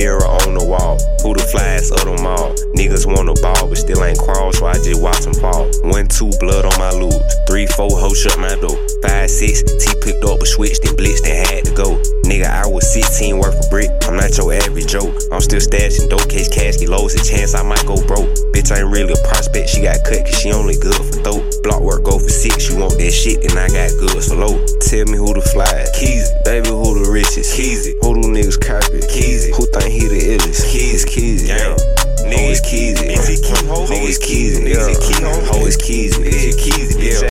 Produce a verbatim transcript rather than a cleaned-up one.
mirror on the wall. Who the flyest of them all? Niggas wanna ball, but still ain't crawl, so I just watch them fall. One, two, blood on my lube. Three, four, hoe shut my door. Five, six, T picked up a switch, then blitzed and had to go. Nigga, I was sixteen worth of brick. I'm not your average joke. I'm still stashing dope case casket lows. A chance I might go broke. Bitch ain't really a prospect. She got cut cause she only good for throat. Block work go for six. You want that shit, then I got good for low. Tell me who the fly. Keezy. Baby, who the richest? Keezy. Who do niggas copy? Keezy. Who think he the illest? Keezy. Keezy. Yeah. Niggas Keezy. Niggas Keezy. Niggas Keezy. Niggas Keezy.